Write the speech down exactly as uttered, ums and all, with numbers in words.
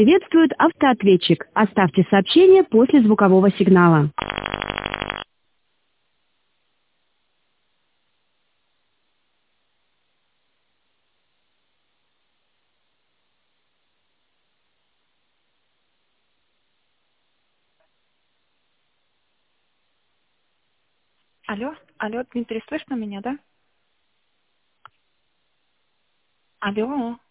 Приветствует автоответчик. Оставьте сообщение после звукового сигнала. Алло, алло, Дмитрий, слышно меня, да? Алло.